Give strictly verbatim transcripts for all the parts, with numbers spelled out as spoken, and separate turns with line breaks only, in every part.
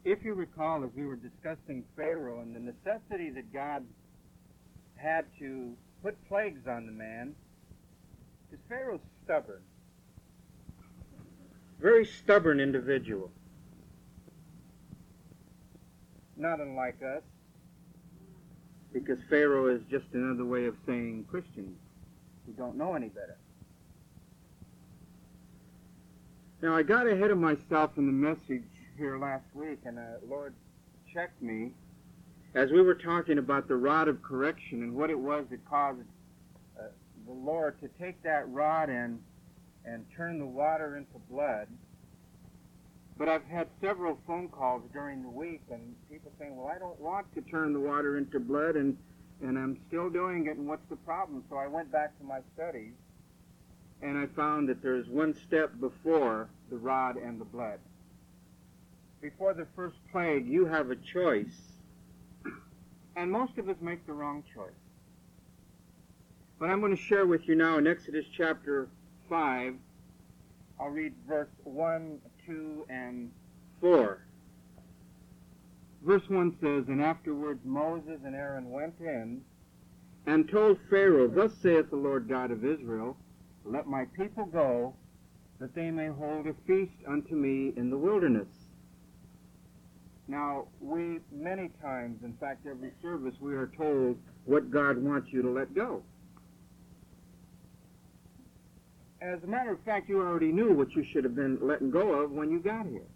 If you recall, as we were discussing Pharaoh and the necessity that God had to put plagues on the man, because Pharaoh's stubborn. Very stubborn individual. Not unlike us, because Pharaoh is just another way of saying Christians who don't know any better. Now, I got ahead of myself in the message here last week, and the Lord checked me as we were talking about the rod of correction and what it was that caused uh, the Lord to take that rod and and turn the water into blood. But I've had several phone calls during the week, and people saying, well, I don't want to turn the water into blood, and, and I'm still doing it, and what's the problem? So I went back to my studies, and I found that there's one step before the rod and the blood. Before the first plague, you have a choice, and most of us make the wrong choice. But I'm going to share with you now in Exodus chapter five. I'll read verse one, two, and four. Verse one says, And afterwards Moses and Aaron went in and told Pharaoh, Thus saith the Lord God of Israel, Let my people go, that they may hold a feast unto me in the wilderness. Now, we many times, in fact every service, we are told what God wants you to let go. As a matter of fact, you already knew what you should have been letting go of when you got here.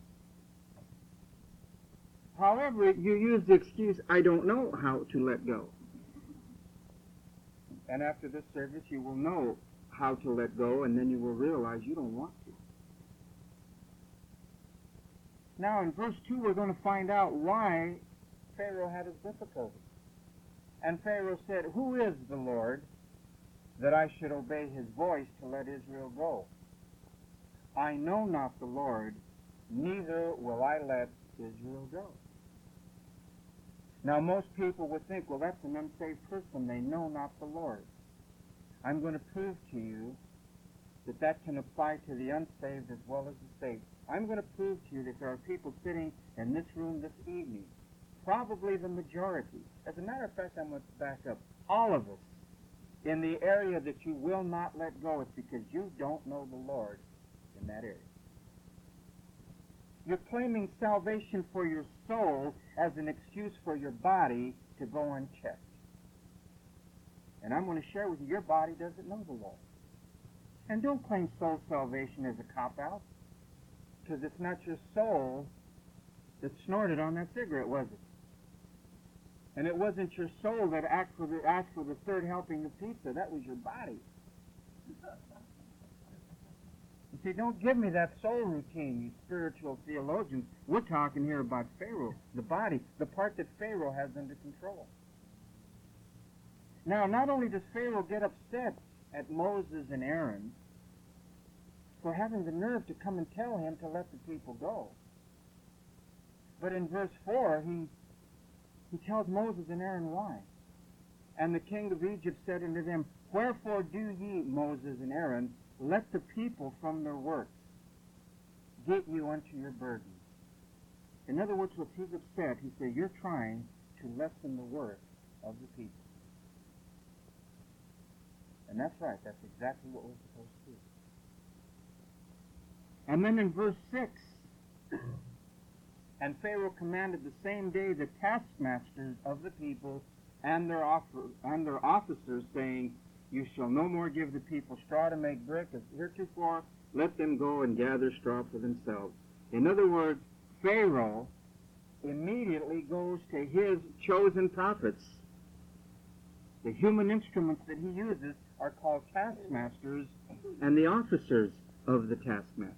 However, you use the excuse, I don't know how to let go. And after this service, you will know how to let go, and then you will realize you don't want to. Now, in verse two, we're going to find out why Pharaoh had his difficulty. And Pharaoh said, Who is the Lord, that I should obey his voice to let Israel go? I know not the Lord, neither will I let Israel go. Now, most people would think, well, that's an unsaved person. They know not the Lord. I'm going to prove to you that that can apply to the unsaved as well as the saved. I'm going to prove to you that there are people sitting in this room this evening, probably the majority. As a matter of fact, I'm going to back up. All of us, in the area that you will not let go, it's because you don't know the Lord in that area. You're claiming salvation for your soul as an excuse for your body to go unchecked. And I'm going to share with you, your body doesn't know the Lord. And don't claim soul salvation as a cop-out, because it's not your soul that snorted on that cigarette, was it? And it wasn't your soul that asked for the, asked for the third helping of pizza. That was your body. You see, don't give me that soul routine, you spiritual theologians. We're talking here about Pharaoh, the body, the part that Pharaoh has under control. Now, not only does Pharaoh get upset at Moses and Aaron for having the nerve to come and tell him to let the people go, but in verse four, he He tells Moses and Aaron why. And the king of Egypt said unto them, Wherefore do ye, Moses and Aaron, let the people from their works get you unto your burden? In other words, what he's upset, he said, you're trying to lessen the work of the people. And that's right, that's exactly what we're supposed to do. And then in verse six, And Pharaoh commanded the same day the taskmasters of the people and their, offer, and their officers, saying, You shall no more give the people straw to make brick as heretofore. Let them go and gather straw for themselves. In other words, Pharaoh immediately goes to his chosen prophets. The human instruments that he uses are called taskmasters and the officers of the taskmasters.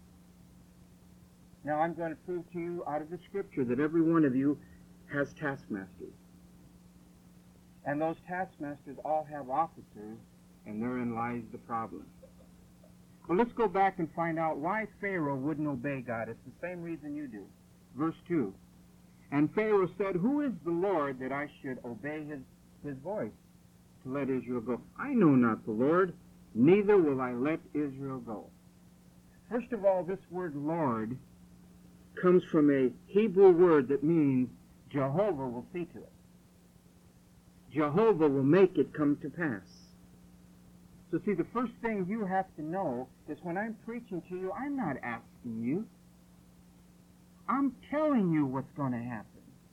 Now, I'm going to prove to you out of the Scripture that every one of you has taskmasters. And those taskmasters all have officers, and therein lies the problem. Well, let's go back and find out why Pharaoh wouldn't obey God. It's the same reason you do. Verse two. And Pharaoh said, Who is the Lord that I should obey his, his voice to let Israel go? I know not the Lord, neither will I let Israel go. First of all, this word Lord comes from a Hebrew word that means Jehovah will see to it. Jehovah will make it come to pass. So see, the first thing you have to know is when I'm preaching to you, I'm not asking you. I'm telling you what's going to happen.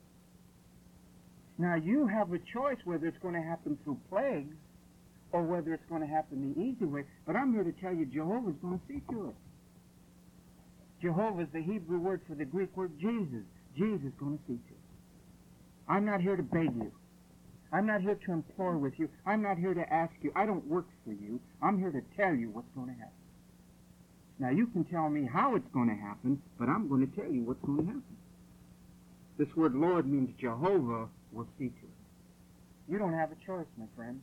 Now, you have a choice whether it's going to happen through plagues or whether it's going to happen the easy way, but I'm here to tell you Jehovah's going to see to it. Jehovah is the Hebrew word for the Greek word Jesus. Jesus is going to see to it. I'm not here to beg you. I'm not here to implore with you. I'm not here to ask you. I don't work for you. I'm here to tell you what's going to happen. Now, you can tell me how it's going to happen, but I'm going to tell you what's going to happen. This word Lord means Jehovah will see to it. You don't have a choice, my friend.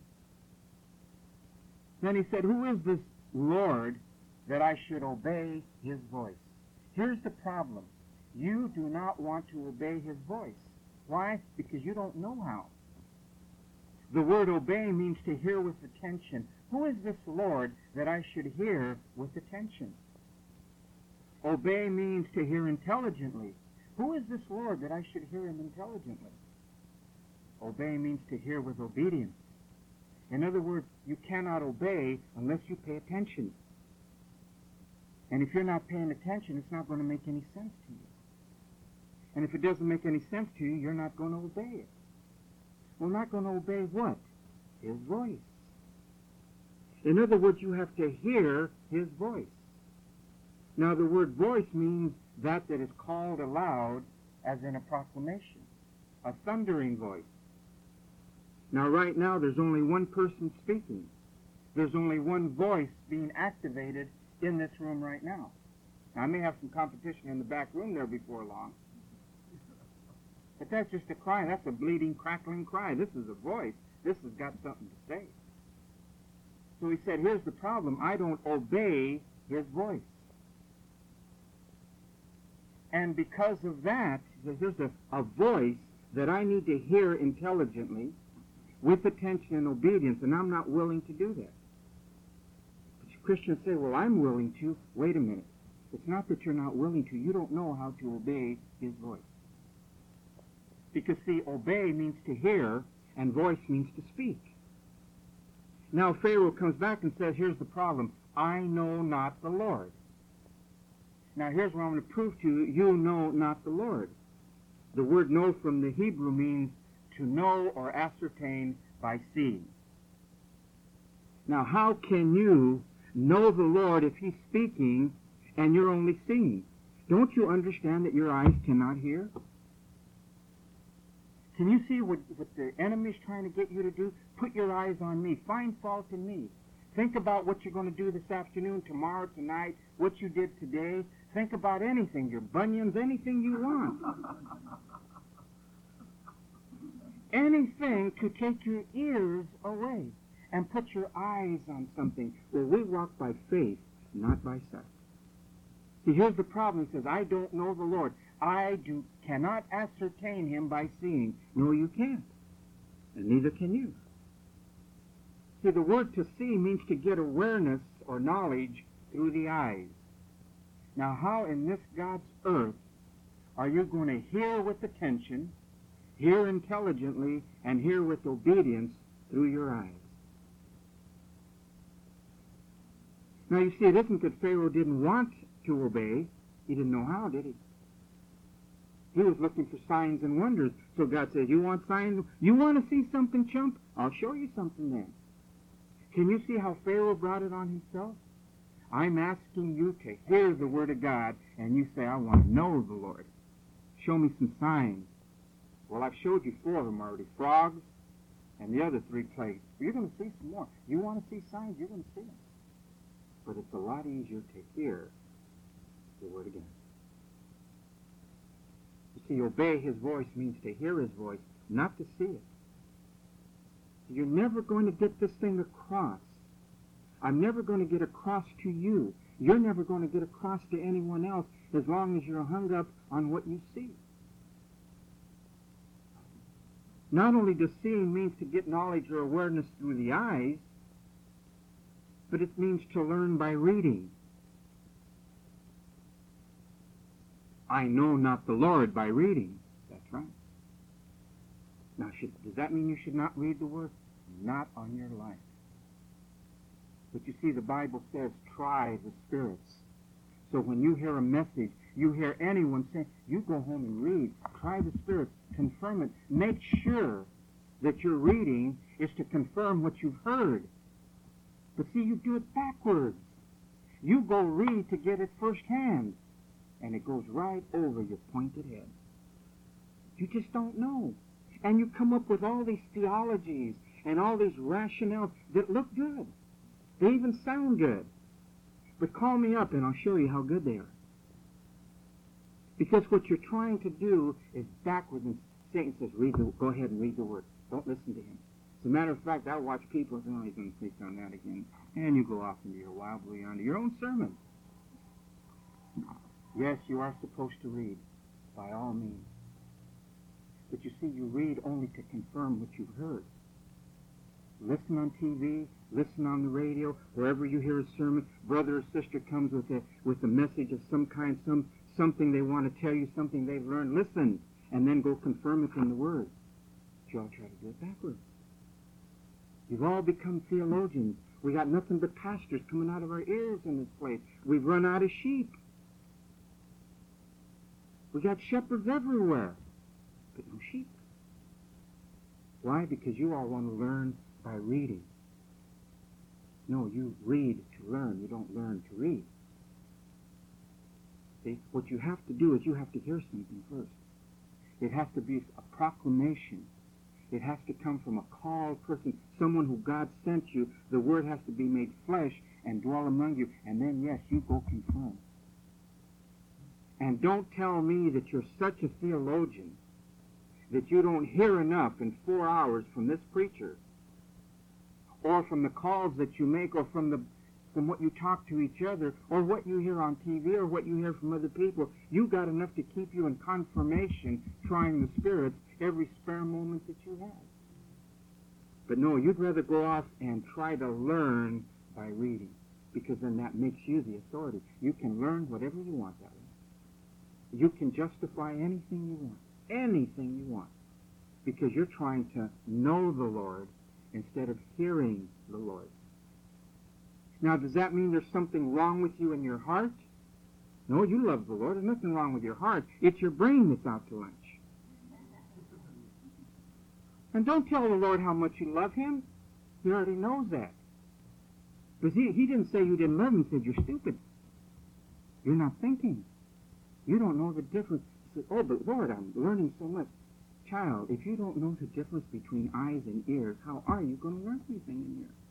Then he said, who is this Lord that I should obey his voice? Here's the problem. You do not want to obey his voice. Why? Because you don't know how. The word obey means to hear with attention. Who is this Lord that I should hear with attention? Obey means to hear intelligently. Who is this Lord that I should hear him intelligently? Obey means to hear with obedience. In other words, you cannot obey unless you pay attention. And if you're not paying attention, it's not going to make any sense to you. And if it doesn't make any sense to you, you're not going to obey it. We're not going to obey what? His voice. In other words, you have to hear his voice. Now, the word voice means that that is called aloud, as in a proclamation, a thundering voice. Now, right now, there's only one person speaking. There's only one voice being activated in this room right now. Now, I may have some competition in the back room there before long. But that's just a cry. That's a bleeding, crackling cry. This is a voice. This has got something to say. So he said, here's the problem. I don't obey his voice. And because of that, there's a, a voice that I need to hear intelligently, with attention and obedience, and I'm not willing to do that. But Christians say, well, I'm willing to. Wait a minute. It's not that you're not willing to. You don't know how to obey his voice. Because, see, obey means to hear, and voice means to speak. Now, Pharaoh comes back and says, here's the problem. I know not the Lord. Now, here's what I'm going to prove to you. You know not the Lord. The word know from the Hebrew means to know or ascertain by seeing. Now, how can you know the Lord if he's speaking and you're only seeing? Don't you understand that your eyes cannot hear? Can you see what, what the enemy's trying to get you to do? Put your eyes on me. Find fault in me. Think about what you're going to do this afternoon, tomorrow, tonight, what you did today. Think about anything, your bunions, anything you want. Anything to take your ears away and put your eyes on something. Well, we walk by faith, not by sight. See, here's the problem. He says, I don't know the Lord. I do cannot ascertain him by seeing. No, you can't. And neither can you. See, the word to see means to get awareness or knowledge through the eyes. Now, how in this God's earth are you going to hear with attention, hear intelligently, and hear with obedience through your eyes? Now, you see, it isn't that Pharaoh didn't want to obey. He didn't know how, did he? He was looking for signs and wonders. So God says, you want signs? You want to see something, chump? I'll show you something then. Can you see how Pharaoh brought it on himself? I'm asking you to hear the word of God, and you say, I want to know the Lord. Show me some signs. Well, I've showed you four of them already. Frogs and the other three plagues. You're going to see some more. You want to see signs? You're going to see them. But it's a lot easier to hear the word of God. You see, obey his voice means to hear his voice, not to see it. You're never going to get this thing across. I'm never going to get across to you. You're never going to get across to anyone else as long as you're hung up on what you see. Not only does seeing means to get knowledge or awareness through the eyes, but it means to learn by reading. I know not the Lord by reading. That's right. Now, should, does that mean you should not read the Word? Not on your life. But you see, the Bible says, try the spirits. So when you hear a message, you hear anyone say, you go home and read. Try the spirits. Confirm it. Make sure that your reading is to confirm what you've heard. But see, you do it backwards. You go read to get it firsthand, and it goes right over your pointed head. You just don't know. And you come up with all these theologies and all these rationales that look good. They even sound good. But call me up and I'll show you how good they are. Because what you're trying to do is backwards, and Satan says, read the, go ahead and read the Word. Don't listen to him. As a matter of fact, I watch people say, oh, he's going to preach on that again. And you go off into your wildly onto your own sermon. Yes, you are supposed to read, by all means. But you see, you read only to confirm what you've heard. Listen on T V, listen on the radio, wherever you hear a sermon, brother or sister comes with a with a message of some kind, some something they want to tell you, something they've learned. Listen, and then go confirm it in the Word. But you all try to do it backwards. You've all become theologians. We got nothing but pastors coming out of our ears in this place. We've run out of sheep. We got shepherds everywhere, but no sheep. Why? Because you all want to learn by reading. No, you read to learn. You don't learn to read. See, what you have to do is you have to hear something first. It has to be a proclamation. It has to come from a called person, someone who God sent you. The Word has to be made flesh and dwell among you. And then, yes, you go confirm. And don't tell me that you're such a theologian that you don't hear enough in four hours from this preacher, or from the calls that you make, or from the from what you talk to each other, or what you hear on T V, or what you hear from other people. You got enough to keep you in confirmation, trying the spirits every spare moment that you have. But no, you'd rather go off and try to learn by reading, because then that makes you the authority. You can learn whatever you want that way. You can justify anything you want, anything you want, because you're trying to know the Lord instead of hearing the Lord. Now, does that mean there's something wrong with you in your heart? No, you love the Lord. There's nothing wrong with your heart. It's your brain that's out to lunch. And don't tell the Lord how much you love Him. He already knows that. Because he, he didn't say you didn't love Him. He said you're stupid. You're not thinking. You don't know the difference. He said, oh, but Lord, I'm learning so much. Child, if you don't know the difference between eyes and ears, how are you going to learn anything in here?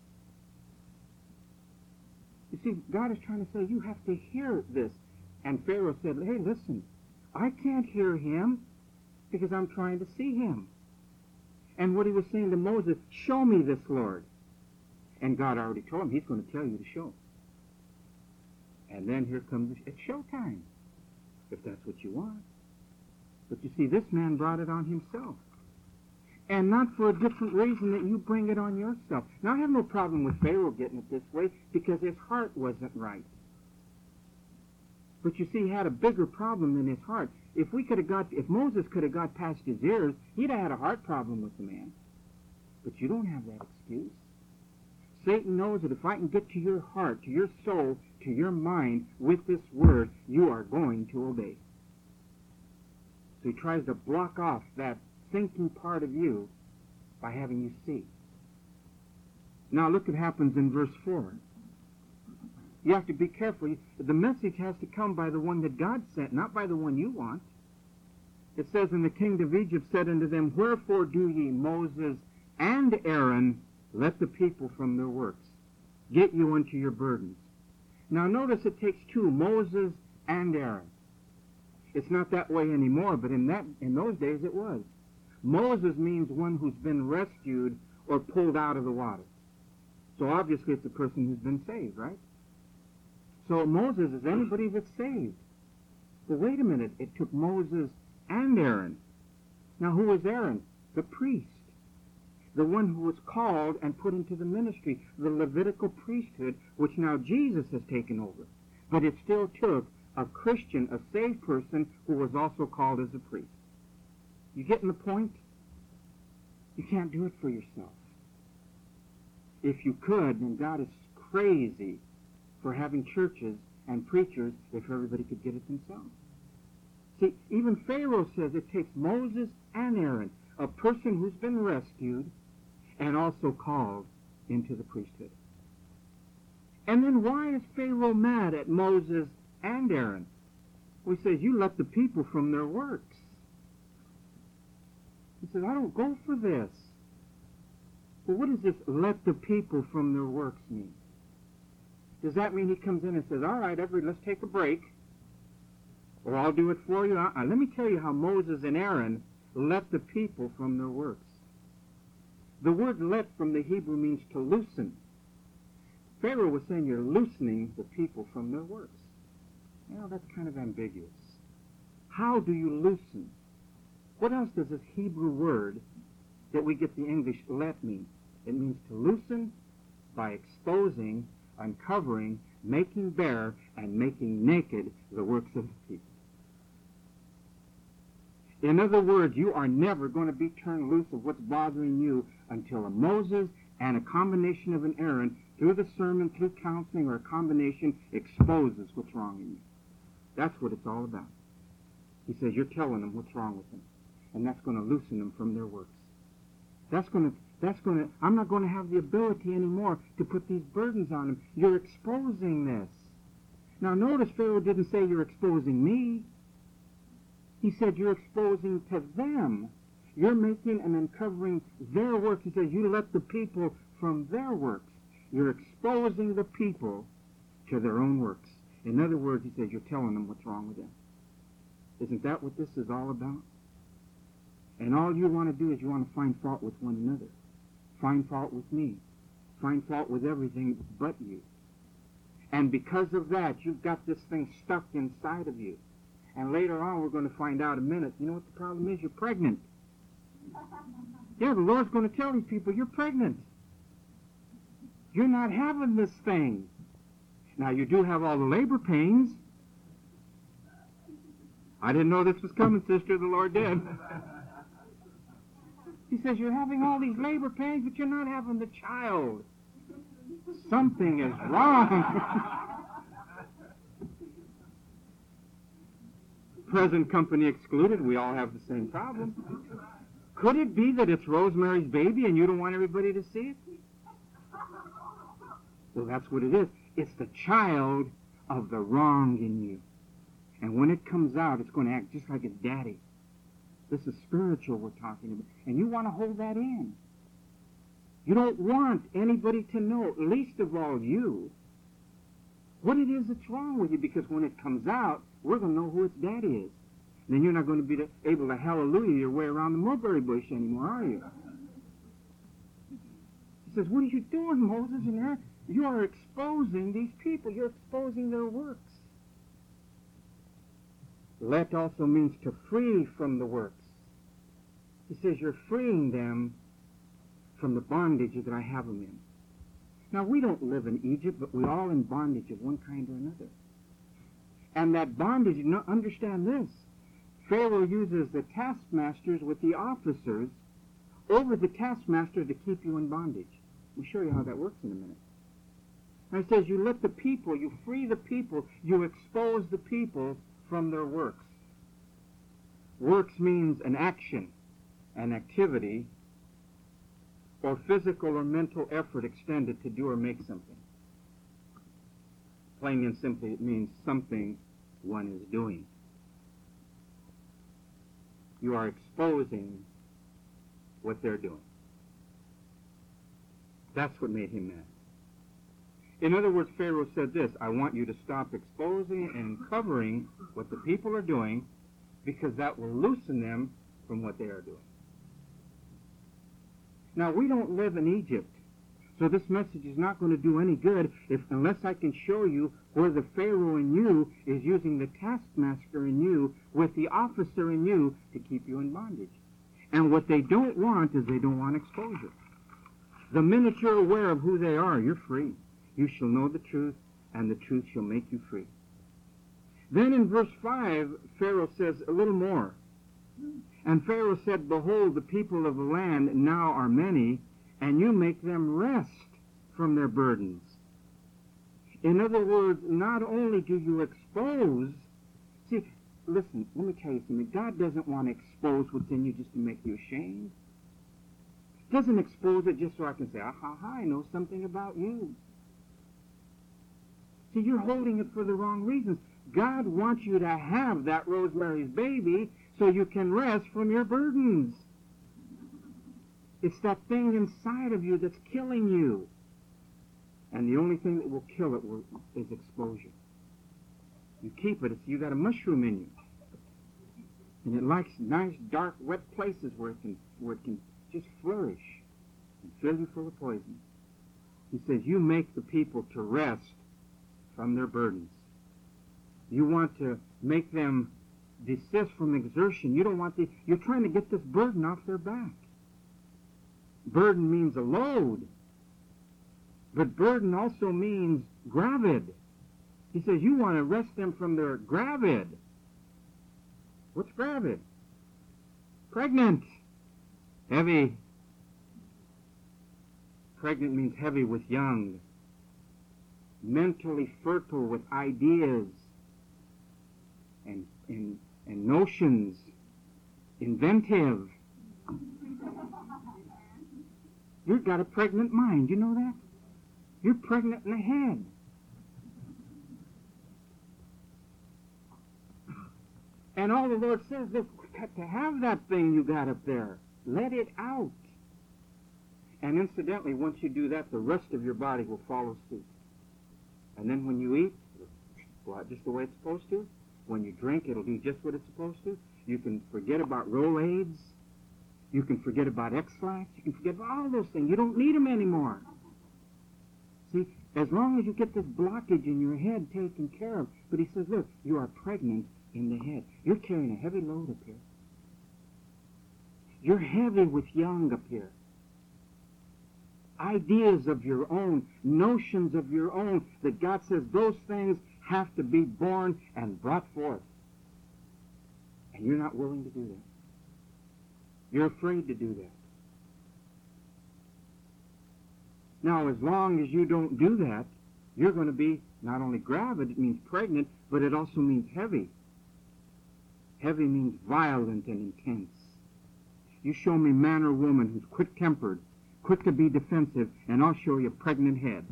You see, God is trying to say, you have to hear this. And Pharaoh said, hey, listen, I can't hear him because I'm trying to see him. And what he was saying to Moses, show me this, Lord. And God already told him, he's going to tell you to show. And then here comes, it's showtime, if that's what you want. But you see, this man brought it on himself. And not for a different reason that you bring it on yourself. Now, I have no problem with Pharaoh getting it this way because his heart wasn't right. But you see, he had a bigger problem than his heart. If we could have got, if Moses could have got past his ears, he'd have had a heart problem with the man. But you don't have that excuse. Satan knows that if I can get to your heart, to your soul, to your mind with this word, you are going to obey. So he tries to block off that thinking part of you by having you see. Now look what happens in verse four. You have to be careful. The message has to come by the one that God sent, not by the one you want. It says, and the king of Egypt said unto them, wherefore do ye, Moses and Aaron, let the people from their works get you unto your burdens. Now notice it takes two, Moses and Aaron. It's not that way anymore, but in that in those days it was. Moses means one who's been rescued or pulled out of the water. So obviously it's a person who's been saved, right? So Moses is anybody that's saved. But wait a minute, it took Moses and Aaron. Now who was Aaron? The priest. The one who was called and put into the ministry, the Levitical priesthood, which now Jesus has taken over. But it still took a Christian, a saved person who was also called as a priest. You getting the point? You can't do it for yourself. If you could, then God is crazy for having churches and preachers if everybody could get it themselves. See, even Pharaoh says it takes Moses and Aaron, a person who's been rescued and also called into the priesthood. And then why is Pharaoh mad at Moses and Aaron? Well, he says, you let the people from their works. He says, I don't go for this. Well, what does this let the people from their works mean? Does that mean he comes in and says, all right, everybody, let's take a break, or I'll do it for you? Uh, let me tell you how Moses and Aaron let the people from their works. The word let from the Hebrew means to loosen. Pharaoh was saying you're loosening the people from their works. You know, that's kind of ambiguous. How do you loosen? What else does this Hebrew word that we get the English let mean? It means to loosen by exposing, uncovering, making bare, and making naked the works of the people. In other words, you are never going to be turned loose of what's bothering you until a Moses and a combination of an Aaron, through the sermon, through counseling, or a combination, exposes what's wrong in you. That's what it's all about. He says you're telling them what's wrong with them, and that's going to loosen them from their works. That's going to, that's going to, I'm not going to have the ability anymore to put these burdens on them. You're exposing this. Now notice Pharaoh didn't say you're exposing me. He said you're exposing to them. You're making and uncovering their works. He says you let the people from their works. You're exposing the people to their own works. In other words, he says you're telling them what's wrong with them. Isn't that what this is all about? And all you want to do is you want to find fault with one another. Find fault with me. Find fault with everything but you. And because of that, you've got this thing stuck inside of you. And later on, we're going to find out in a minute, you know what the problem is? You're pregnant. Yeah, the Lord's going to tell these people, you're pregnant. You're not having this thing. Now, you do have all the labor pains. I didn't know this was coming, sister. The Lord did. He says, you're having all these labor pains, but you're not having the child. Something is wrong. Present company excluded, we all have the same problem. Could it be that it's Rosemary's baby and you don't want everybody to see it? Well, that's what it is. It's the child of the wrong in you. And when it comes out, it's going to act just like its daddy. This is spiritual we're talking about. And you want to hold that in. You don't want anybody to know, least of all you, what it is that's wrong with you, because when it comes out, we're going to know who its daddy is. And then you're not going to be able to hallelujah your way around the mulberry bush anymore, are you? He says, what are you doing, Moses and Aaron? You are exposing these people. You're exposing their works. Let also means to free from the works. He says you're freeing them from the bondage that I have them in. Now, we don't live in Egypt, but we're all in bondage of one kind or another. And that bondage, you know, understand this. Pharaoh uses the taskmasters with the officers over the taskmaster to keep you in bondage. We'll show you how that works in a minute. And it says you let the people, you free the people, you expose the people from their works. Works means an action, an activity, or physical or mental effort extended to do or make something. Plain and simply, it means something one is doing. You are exposing what they're doing. That's what made him mad. In other words, Pharaoh said this, I want you to stop exposing and covering what the people are doing, because that will loosen them from what they are doing. Now, we don't live in Egypt, so this message is not going to do any good if, unless I can show you where the Pharaoh in you is using the taskmaster in you with the officer in you to keep you in bondage. And what they don't want is they don't want exposure. The minute you're aware of who they are, you're free. You shall know the truth, and the truth shall make you free. Then in verse five, Pharaoh says a little more. And Pharaoh said, behold, the people of the land now are many, and you make them rest from their burdens. In other words, not only do you expose, see, listen, let me tell you something. God doesn't want to expose what's in you just to make you ashamed. He doesn't expose it just so I can say, ah, ha, ha, I know something about you. See, you're holding it for the wrong reasons. God wants you to have that Rosemary's Baby so you can rest from your burdens. It's that thing inside of you that's killing you. And the only thing that will kill it will, is exposure. You keep it, it's, you got a mushroom in you. And it likes nice, dark, wet places where it can, where it can just flourish and fill you full of poison. He says, you make the people to rest from their burdens. You want to make them desist from exertion. You don't want the, you're trying to get this burden off their back. Burden means a load. But burden also means gravid. He says you want to rest them from their gravid. What's gravid? Pregnant. Heavy. Pregnant means heavy with young. Mentally fertile with ideas and, and, and notions. Inventive. You've got a pregnant mind. You know that? You're pregnant in the head. And all the Lord says, look, to have that thing you got up there, let it out. And incidentally, once you do that, the rest of your body will follow suit. And then when you eat, it'll go out just the way it's supposed to. When you drink, it'll do just what it's supposed to. You can forget about Rolaids. You can forget about X-Lax. You can forget about all those things. You don't need them anymore. See, as long as you get this blockage in your head taken care of. But he says, look, you are pregnant in the head. You're carrying a heavy load up here. You're heavy with young up here. Ideas of your own, notions of your own, that God says those things have to be born and brought forth. And you're not willing to do that. You're afraid to do that. Now, as long as you don't do that, you're going to be not only gravid, it means pregnant, but it also means heavy. Heavy means violent and intense. You show me man or woman who's quick-tempered, quick to be defensive, and I'll show you a pregnant head.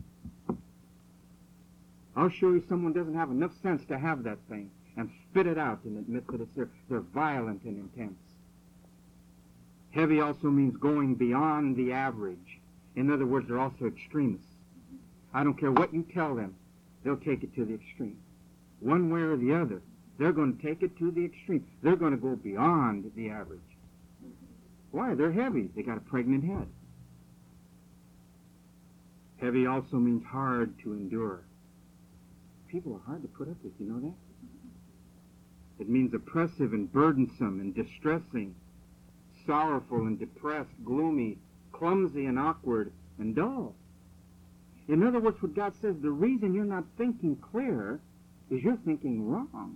I'll show you someone doesn't have enough sense to have that thing and spit it out and admit that it's there. They're violent and intense. Heavy also means going beyond the average. In other words, they're also extremists. I don't care what you tell them, they'll take it to the extreme. One way or the other, they're going to take it to the extreme. They're going to go beyond the average. Why? They're heavy. They got a pregnant head. Heavy also means hard to endure. People are hard to put up with, you know that? It means oppressive and burdensome and distressing, sorrowful and depressed, gloomy, clumsy and awkward and dull. In other words, what God says, the reason you're not thinking clear is you're thinking wrong.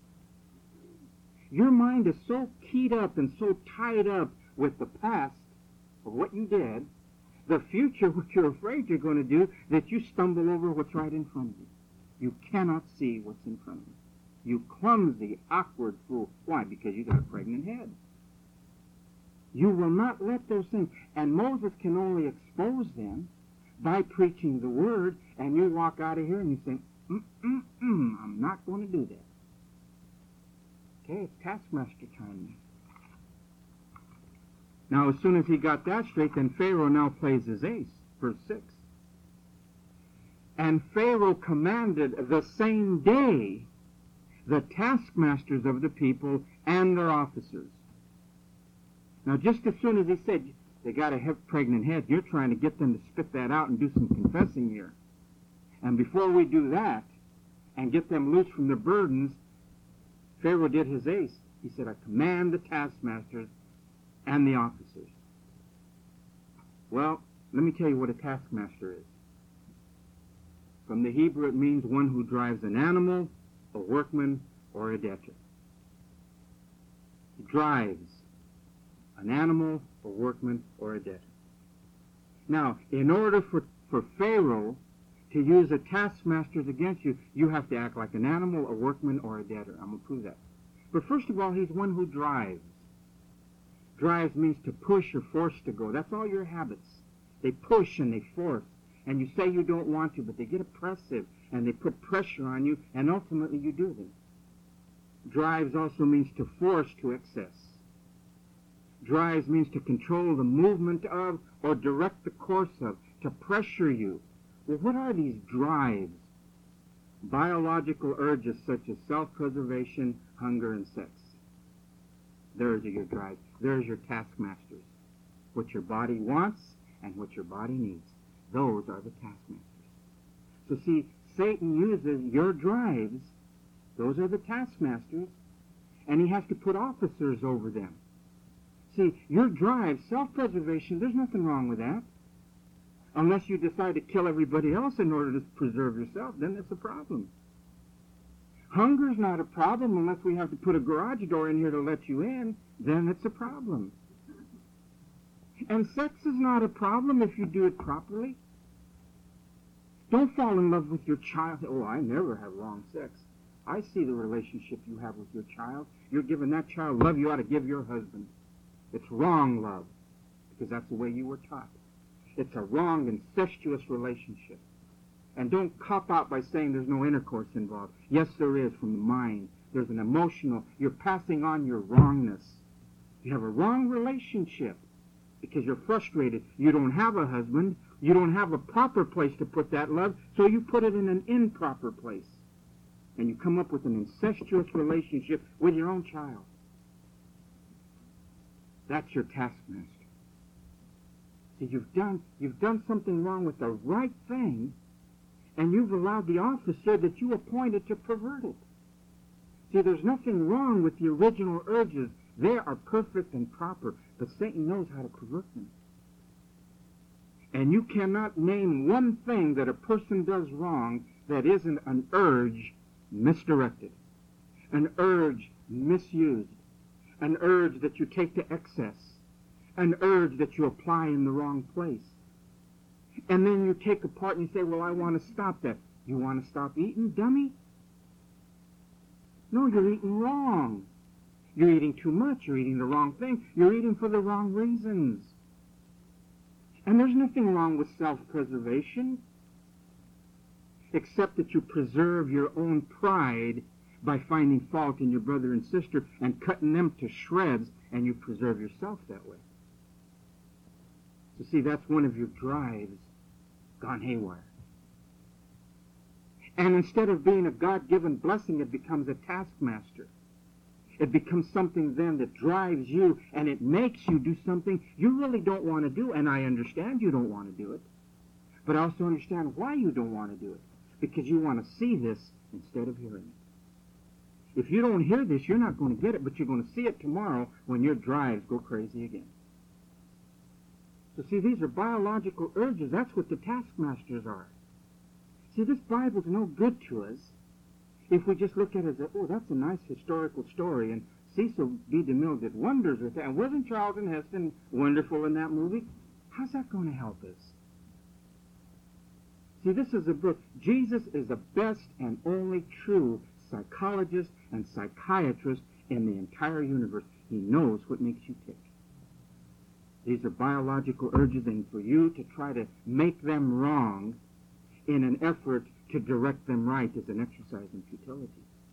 Your mind is so keyed up and so tied up with the past of what you did, the future, what you're afraid you're going to do, that you stumble over what's right in front of you. You cannot see what's in front of you. You clumsy, awkward fool. Why? Because you got a pregnant head. You will not let those things. And Moses can only expose them by preaching the word, and you walk out of here and you think, mm, mm, mm, I'm not going to do that. Okay, it's taskmaster time now. Now, as soon as he got that straight, then Pharaoh now plays his ace. Verse six. And Pharaoh commanded the same day the taskmasters of the people and their officers. Now, just as soon as he said, they got a pregnant head, you're trying to get them to spit that out and do some confessing here. And before we do that and get them loose from their burdens, Pharaoh did his ace. He said, I command the taskmasters and the officers. Well, let me tell you what a taskmaster is. From the Hebrew, it means one who drives an animal, a workman, or a debtor. It drives an animal, a workman, or a debtor. Now, in order for, for Pharaoh to use a taskmaster against you, you have to act like an animal, a workman, or a debtor. I'm going to prove that. But first of all, he's one who drives. Drives means to push or force to go. That's all your habits. They push and they force. And you say you don't want to, but they get oppressive and they put pressure on you, and ultimately you do them. Drives also means to force to excess. Drives means to control the movement of or direct the course of, to pressure you. Well, what are these drives? Biological urges such as self-preservation, hunger, and sex. Those are your drives. There's your taskmasters. What your body wants and what your body needs. Those are the taskmasters. So see, Satan uses your drives. Those are the taskmasters. And he has to put officers over them. See, your drive, self-preservation, there's nothing wrong with that. Unless you decide to kill everybody else in order to preserve yourself, then it's a problem. Hunger's not a problem unless we have to put a garage door in here to let you in, then it's a problem. And sex is not a problem if you do it properly. Don't fall in love with your child. Oh, I never have wrong sex. I see the relationship you have with your child. You're giving that child love you ought to give your husband. It's wrong love, because that's the way you were taught. It's a wrong, incestuous relationship. And don't cop out by saying there's no intercourse involved. Yes, there is, from the mind. There's an emotional. You're passing on your wrongness. You have a wrong relationship because you're frustrated. You don't have a husband. You don't have a proper place to put that love, so you put it in an improper place. And you come up with an incestuous relationship with your own child. That's your taskmaster. See, you've done, you've done something wrong with the right thing, and you've allowed the officer that you appointed to pervert it. See, there's nothing wrong with the original urges. They are perfect and proper, but Satan knows how to pervert them. And you cannot name one thing that a person does wrong that isn't an urge misdirected, an urge misused, an urge that you take to excess, an urge that you apply in the wrong place. And then you take apart and you say, well, I want to stop that. You want to stop eating, dummy? No, you're eating wrong. You're eating too much. You're eating the wrong thing. You're eating for the wrong reasons. And there's nothing wrong with self-preservation, except that you preserve your own pride by finding fault in your brother and sister and cutting them to shreds, and you preserve yourself that way. So see, that's one of your drives gone haywire. And instead of being a God-given blessing, it becomes a taskmaster. It becomes something then that drives you, and it makes you do something you really don't want to do. And I understand you don't want to do it, but I also understand why you don't want to do it. Because you want to see this instead of hearing it. If you don't hear this, you're not going to get it, but you're going to see it tomorrow when your drives go crazy again. So see, these are biological urges. That's what the taskmasters are. See, this Bible's no good to us if we just look at it as, oh, that's a nice historical story, and Cecil B. DeMille did wonders with that. And wasn't Charlton Heston wonderful in that movie? How's that going to help us? See, this is a book. Jesus is the best and only true psychologist and psychiatrist in the entire universe. He knows what makes you tick. These are biological urges, and for you to try to make them wrong in an effort to direct them right is an exercise in futility.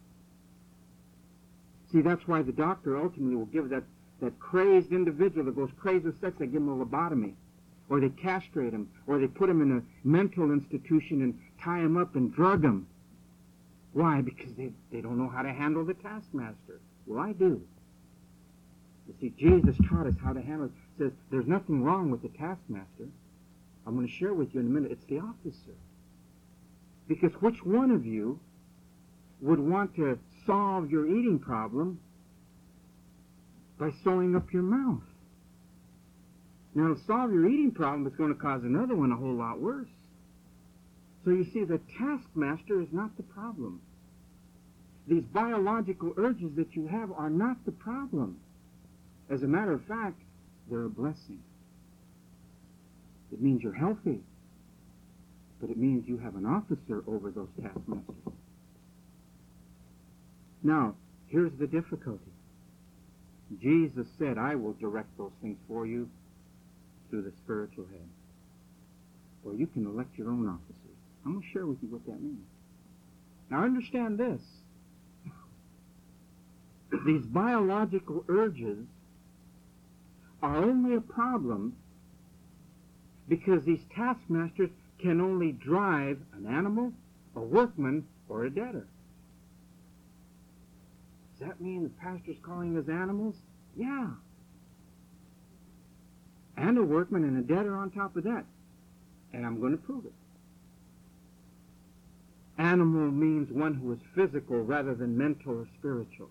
See, that's why the doctor ultimately will give that, that crazed individual that goes crazy with sex, they give him a lobotomy, or they castrate him, or they put him in a mental institution and tie him up and drug him. Why? Because they, they don't know how to handle the taskmaster. Well, I do. You see, Jesus taught us how to handle it. He says, there's nothing wrong with the taskmaster. I'm going to share with you in a minute. It's the officer. Because which one of you would want to solve your eating problem by sewing up your mouth? Now, to solve your eating problem, it's going to cause another one a whole lot worse. So you see, the taskmaster is not the problem. These biological urges that you have are not the problem. As a matter of fact, they're a blessing. It means you're healthy, but it means you have an officer over those taskmasters. Now, here's the difficulty. Jesus said, I will direct those things for you through the spiritual head. Or you can elect your own officers. I'm going to share with you what that means. Now understand this. These biological urges are only a problem because these taskmasters can only drive an animal, a workman, or a debtor. Does that mean the pastor's calling us animals? Yeah. And a workman and a debtor on top of that. And I'm going to prove it. Animal means one who is physical rather than mental or spiritual.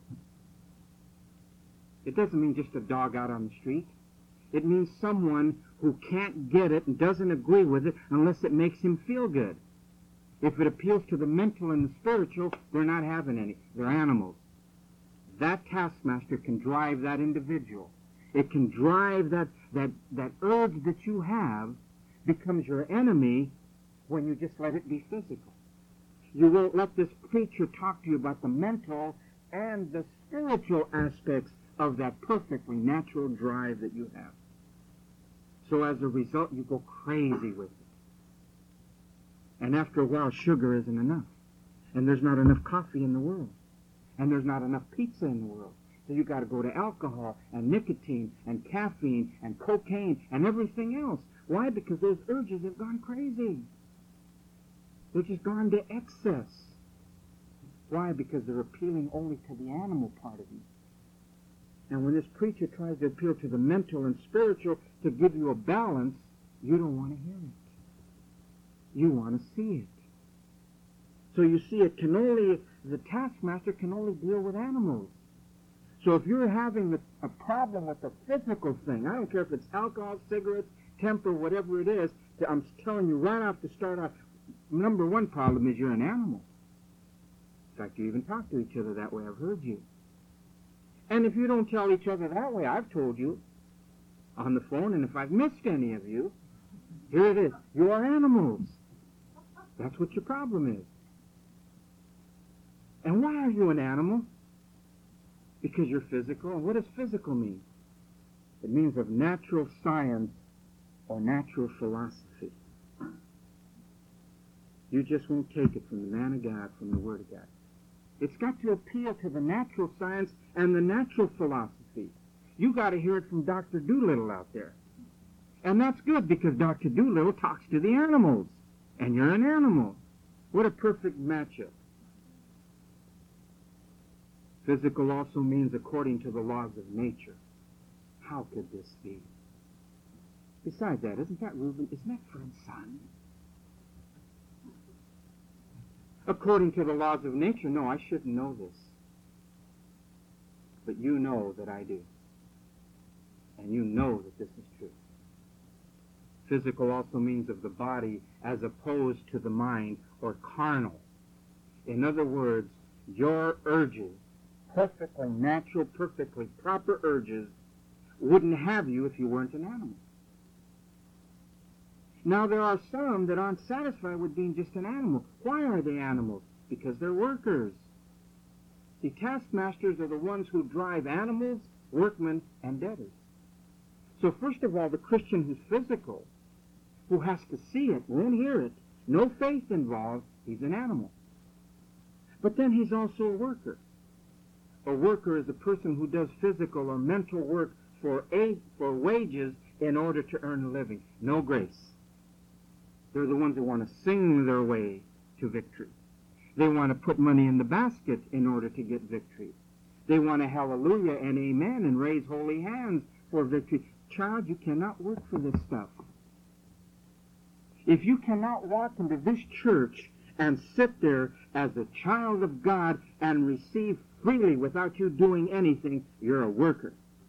It doesn't mean just a dog out on the street. It means someone who can't get it and doesn't agree with it unless it makes him feel good. If it appeals to the mental and the spiritual, they're not having any. They're animals. That taskmaster can drive that individual. It can drive that, that, that urge that you have becomes your enemy when you just let it be physical. You won't let this preacher talk to you about the mental and the spiritual aspects of that perfectly natural drive that you have. So as a result, you go crazy with it. And after a while, sugar isn't enough. And there's not enough coffee in the world. And there's not enough pizza in the world. So you got to go to alcohol and nicotine and caffeine and cocaine and everything else. Why? Because those urges have gone crazy. They've just gone to excess. Why? Because they're appealing only to the animal part of you. And when this preacher tries to appeal to the mental and spiritual to give you a balance, you don't want to hear it. You want to see it. So you see, it can only, the taskmaster can only deal with animals. So if you're having a problem with the physical thing, I don't care if it's alcohol, cigarettes, temper, whatever it is, I'm telling you right off to start off, number one problem is you're an animal. In fact, you even talk to each other that way. I've heard you. And if you don't tell each other that way, I've told you on the phone, and if I've missed any of you, here it is. You are animals. That's what your problem is. And why are you an animal? Because you're physical. And what does physical mean? It means of natural science or natural philosophy. You just won't take it from the man of God, from the Word of God. It's got to appeal to the natural science and the natural philosophy. You got to hear it from Doctor Doolittle out there. And that's good because Doctor Doolittle talks to the animals. And you're an animal. What a perfect matchup. Physical also means according to the laws of nature. How could this be? Besides that, isn't that Reuben? Isn't that Fred's son? According to the laws of nature, no, I shouldn't know this. But you know that I do. And you know that this is true. Physical also means of the body as opposed to the mind or carnal. In other words, your urges, perfectly natural, perfectly proper urges, wouldn't have you if you weren't an animal. Now, there are some that aren't satisfied with being just an animal. Why are they animals? Because they're workers. See, taskmasters are the ones who drive animals, workmen, and debtors. So first of all, the Christian who's physical, who has to see it, won't hear it, no faith involved, he's an animal. But then he's also a worker. A worker is a person who does physical or mental work for aid, for wages in order to earn a living. No grace. They're the ones who want to sing their way to victory. They want to put money in the basket in order to get victory. They want to hallelujah and amen and raise holy hands for victory. Child, you cannot work for this stuff. If you cannot walk into this church and sit there as a child of God and receive freely without you doing anything, you're a worker.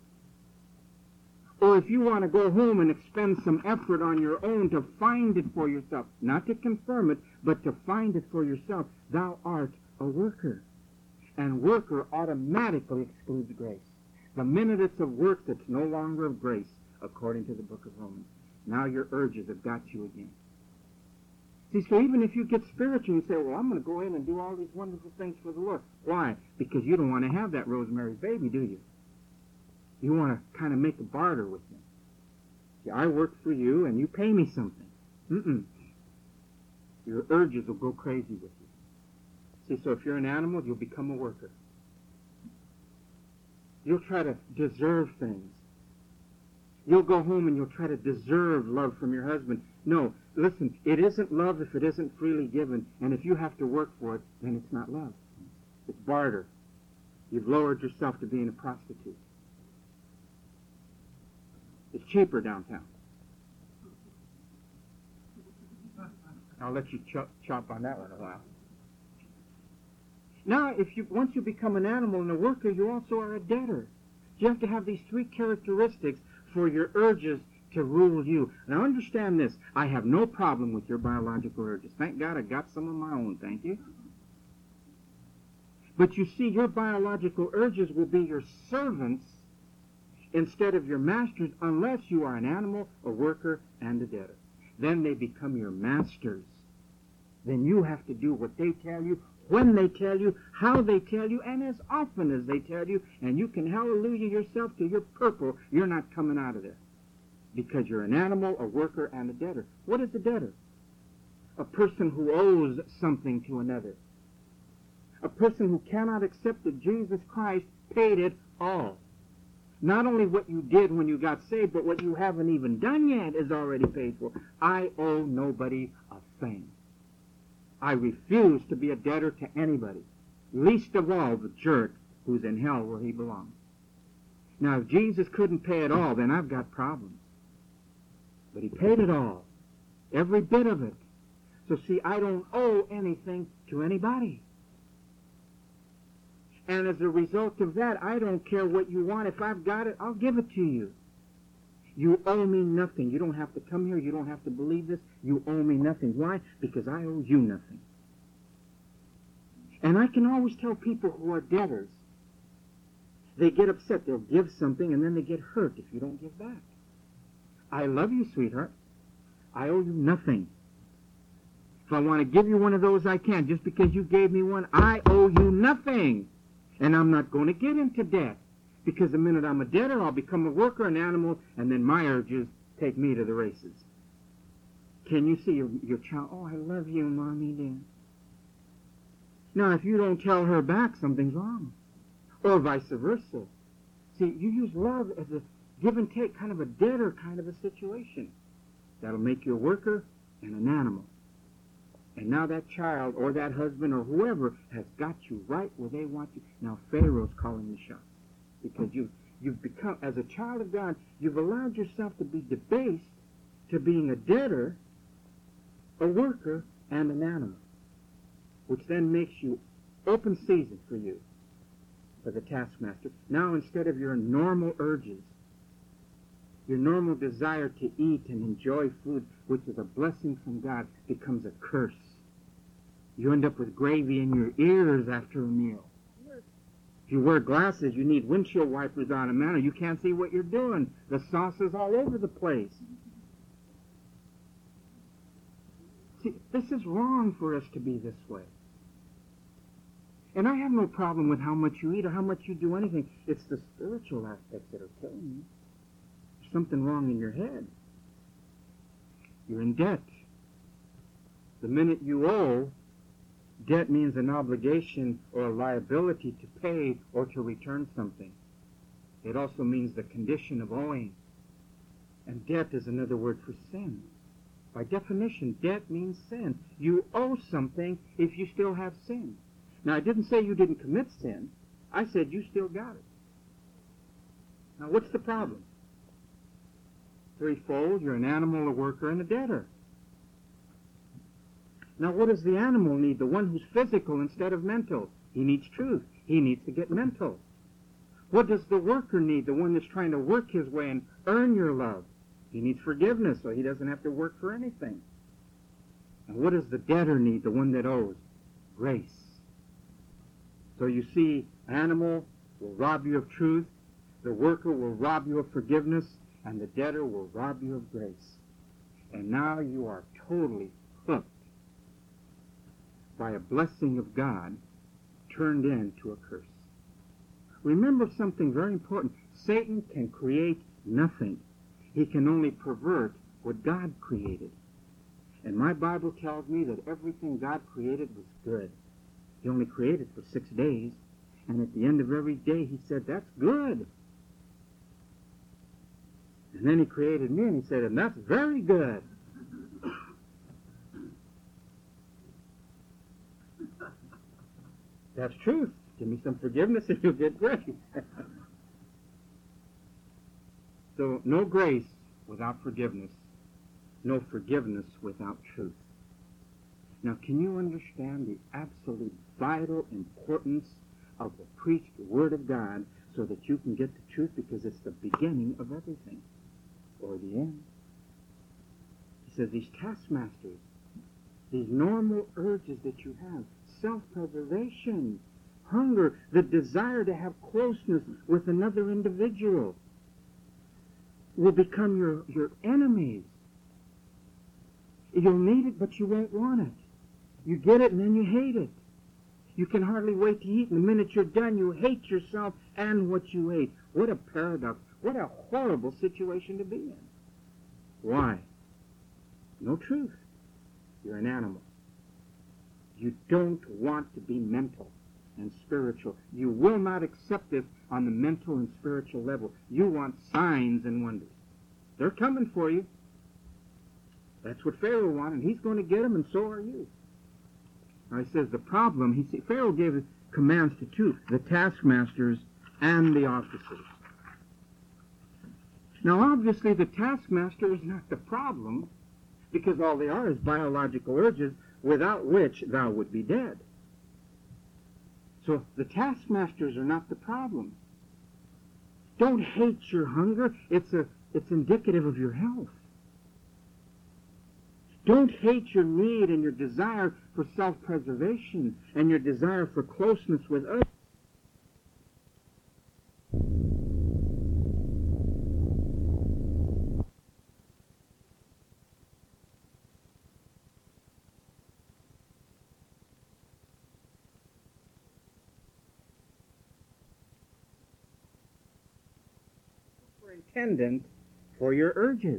Or if you want to go home and expend some effort on your own to find it for yourself, not to confirm it, but to find it for yourself, thou art a worker. And worker automatically excludes grace. The minute it's of work, that's no longer of grace, according to the book of Romans. Now your urges have got you again. See, so even if you get spiritual, you say, well, I'm going to go in and do all these wonderful things for the Lord. Why? Because you don't want to have that Rosemary's Baby, do you? You want to kind of make a barter with me. See, I work for you and you pay me something. Mm-mm. Your urges will go crazy with you. See, so if you're an animal, you'll become a worker. You'll try to deserve things. You'll go home and you'll try to deserve love from your husband. No, listen, it isn't love if it isn't freely given, and if you have to work for it, then it's not love. It's barter. You've lowered yourself to being a prostitute. It's cheaper downtown. I'll let you chop, chop on that one a while. Now, if you once you become an animal and a worker, you also are a debtor. You have to have these three characteristics for your urges to rule you. Now, understand this. I have no problem with your biological urges. Thank God I got some of my own, thank you. But you see, your biological urges will be your servants instead of your masters unless you are an animal, a worker, and a debtor. Then they become your masters. Then you have to do what they tell you, when they tell you, how they tell you, and as often as they tell you, and you can hallelujah yourself till you're purple, you're not coming out of there. Because you're an animal, a worker, and a debtor. What is a debtor? A person who owes something to another. A person who cannot accept that Jesus Christ paid it all. Not only what you did when you got saved, but what you haven't even done yet is already paid for. I owe nobody a thing. I refuse to be a debtor to anybody, least of all the jerk who's in hell where he belongs. Now, if Jesus couldn't pay it all, then I've got problems. But he paid it all, every bit of it. So see, I don't owe anything to anybody. And as a result of that, I don't care what you want. If I've got it, I'll give it to you. You owe me nothing. You don't have to come here. You don't have to believe this. You owe me nothing. Why? Because I owe you nothing. And I can always tell people who are debtors, they get upset. They'll give something and then they get hurt if you don't give back. I love you, sweetheart. I owe you nothing. If I want to give you one of those, I can. Just because you gave me one, I owe you nothing. And I'm not going to get into debt. Because the minute I'm a debtor, I'll become a worker, an animal, and then my urges take me to the races. Can you see your, your child? Oh, I love you, Mommy, dear. Now, if you don't tell her back, something's wrong. Or vice versa. See, you use love as a give and take, kind of a debtor kind of a situation. That'll make you a worker and an animal. And now that child or that husband or whoever has got you right where they want you. Now Pharaoh's calling the shots. Because you've, you've become, as a child of God, you've allowed yourself to be debased to being a debtor, a worker, and an animal. Which then makes you open season for you, for the taskmaster. Now instead of your normal urges, your normal desire to eat and enjoy food, which is a blessing from God, becomes a curse. You end up with gravy in your ears after a meal. If you wear glasses, you need windshield wipers on them, man, or you can't see what you're doing. The sauce is all over the place. See, this is wrong for us to be this way. And I have no problem with how much you eat or how much you do anything. It's the spiritual aspects that are killing you. There's something wrong in your head. You're in debt. The minute you owe, debt means an obligation or a liability to pay or to return something. It also means the condition of owing. And debt is another word for sin. By definition, debt means sin. You owe something if you still have sin. Now, I didn't say you didn't commit sin. I said you still got it. Now, what's the problem? Threefold, you're an animal, a worker, and a debtor. Now, what does the animal need? The one who's physical instead of mental. He needs truth. He needs to get mental. What does the worker need? The one that's trying to work his way and earn your love. He needs forgiveness, so he doesn't have to work for anything. And what does the debtor need? The one that owes? Grace. So you see, animal will rob you of truth, the worker will rob you of forgiveness, and the debtor will rob you of grace. And now you are totally hooked by a blessing of God turned into a curse. Remember something very important. Satan can create nothing. He can only pervert what God created. And my Bible tells me that everything God created was good. He only created for six days. And at the end of every day, he said, that's good. And then he created me, and he said, and that's very good. That's truth. Give me some forgiveness and you'll get grace. So no grace without forgiveness. No forgiveness without truth. Now, can you understand the absolute vital importance of the preached Word of God so that you can get the truth, because it's the beginning of everything, or the end? He says these taskmasters, these normal urges that you have, self-preservation, hunger, the desire to have closeness with another individual, will become your, your enemies. You'll need it, but you won't want it. You get it, and then you hate it. You can hardly wait to eat, and the minute you're done, you hate yourself and what you ate. What a paradox. What a horrible situation to be in. Why? No truth. You're an animal. You don't want to be mental and spiritual. You will not accept this on the mental and spiritual level. You want signs and wonders. They're coming for you. That's what Pharaoh wanted. He's going to get them, and so are you. Now he says the problem, he see, Pharaoh gave commands to two, the taskmasters and the officers. Now obviously the taskmaster is not the problem, because all they are is biological urges without which thou would be dead. So the taskmasters are not the problem. Don't hate your hunger. It's a it's indicative of your health. Don't hate your need and your desire for self-preservation and your desire for closeness with others. Superintendent for your urges.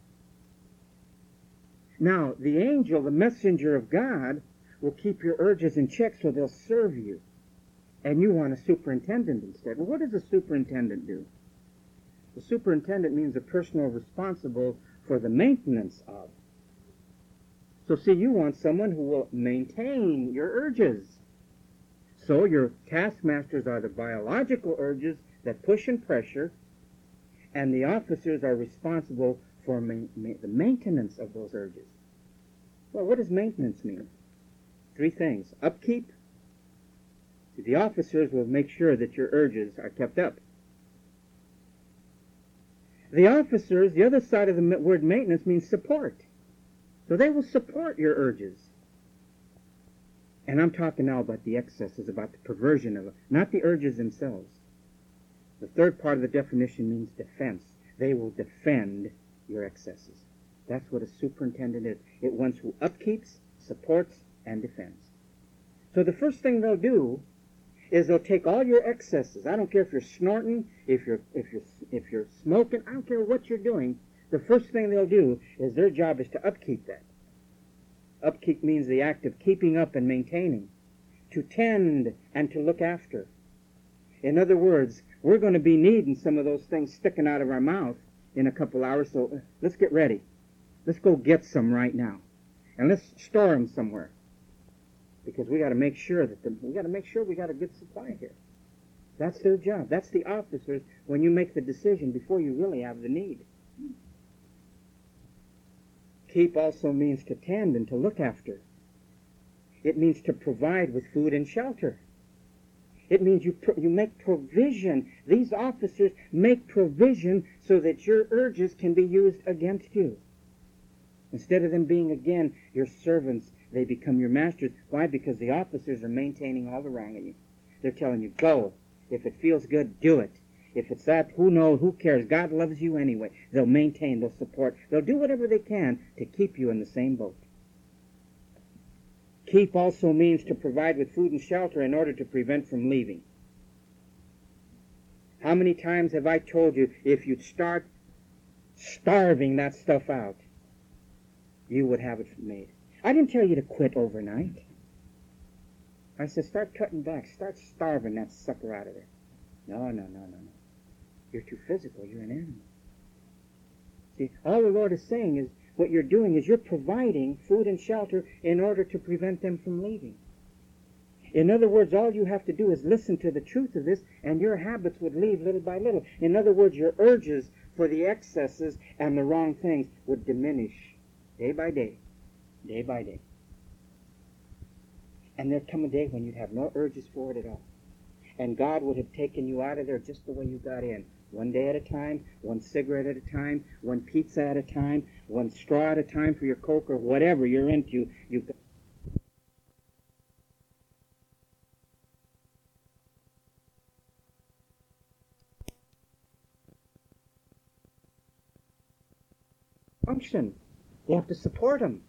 Now, the angel, the messenger of God, will keep your urges in check so they'll serve you. And you want a superintendent instead. Well, what does a superintendent do? The superintendent means a person responsible for the maintenance of. So see, you want someone who will maintain your urges. So your taskmasters are the biological urges that push and pressure, and the officers are responsible for ma ma the maintenance of those urges. Well, what does maintenance mean? Three things. Upkeep. The officers will make sure that your urges are kept up. The officers, the other side of the word maintenance means support. So they will support your urges. And I'm talking now about the excesses, about the perversion of it, not the urges themselves. The third part of the definition means defense. They will defend your excesses. That's what a superintendent is. It one who upkeeps, supports, and defends. So the first thing they'll do is they'll take all your excesses. I don't care if you're snorting, if you're if you're if you're smoking. I don't care what you're doing. The first thing they'll do is their job is to upkeep that. Upkeep means the act of keeping up and maintaining, to tend and to look after. In other words, we're going to be needing some of those things sticking out of our mouth in a couple hours, so let's get ready. Let's go get some right now, and let's store them somewhere, because we got to make sure that the, we got to make sure we got a good supply here. That's their job. That's the officers when you make the decision before you really have the need. Keep also means to tend and to look after. It means to provide with food and shelter. It means you pro you make provision. These officers make provision so that your urges can be used against you. Instead of them being, again, your servants, they become your masters. Why? Because the officers are maintaining all the wrong in you. They're telling you, go. If it feels good, do it. If it's that, who knows, who cares? God loves you anyway. They'll maintain, they'll support, they'll do whatever they can to keep you in the same boat. Keep also means to provide with food and shelter in order to prevent from leaving. How many times have I told you, if you'd start starving that stuff out, you would have it made. I didn't tell you to quit overnight. I said, start cutting back. Start starving that sucker out of there. No, no, no, no, no. You're too physical. You're an animal. See, all the Lord is saying is, what you're doing is you're providing food and shelter in order to prevent them from leaving. In other words, all you have to do is listen to the truth of this, and your habits would leave little by little. In other words, your urges for the excesses and the wrong things would diminish day by day, day by day. And there'd come a day when you'd have no urges for it at all. And God would have taken you out of there just the way you got in. One day at a time, one cigarette at a time, one pizza at a time, one straw at a time for your Coke or whatever you're into. You function. You have to support them.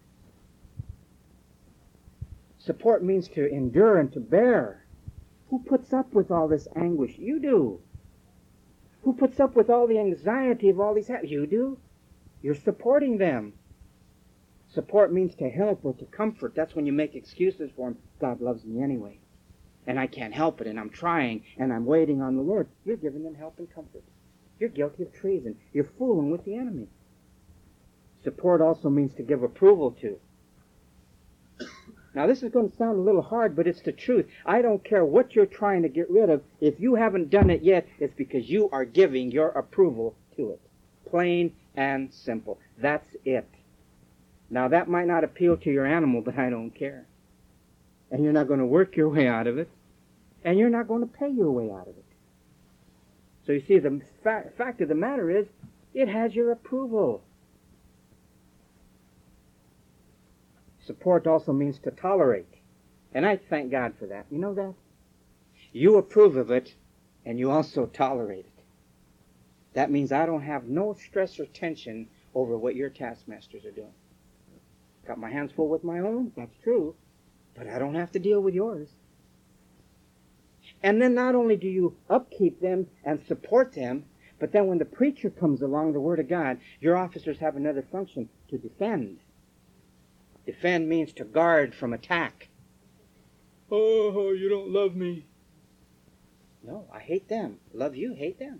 Support means to endure and to bear. Who puts up with all this anguish? You do. Who puts up with all the anxiety of all these ha- You do. You're supporting them. Support means to help or to comfort. That's when you make excuses for them. God loves me anyway, and I can't help it, and I'm trying, and I'm waiting on the Lord. You're giving them help and comfort. You're guilty of treason. You're fooling with the enemy. Support also means to give approval to. Now, this is going to sound a little hard, but it's the truth. I don't care what you're trying to get rid of. If you haven't done it yet, it's because you are giving your approval to it. Plain and simple. That's it. Now, that might not appeal to your animal, but I don't care. And you're not going to work your way out of it. And you're not going to pay your way out of it. So you see, the fa- fact of the matter is, it has your approval. Support also means to tolerate. And I thank God for that. You know that? You approve of it, and you also tolerate it. That means I don't have no stress or tension over what your taskmasters are doing. Got my hands full with my own, that's true, but I don't have to deal with yours. And then not only do you upkeep them and support them, but then when the preacher comes along, the Word of God, your officers have another function, to defend. Defend means to guard from attack. Oh, you don't love me. No, I hate them. Love you, hate them.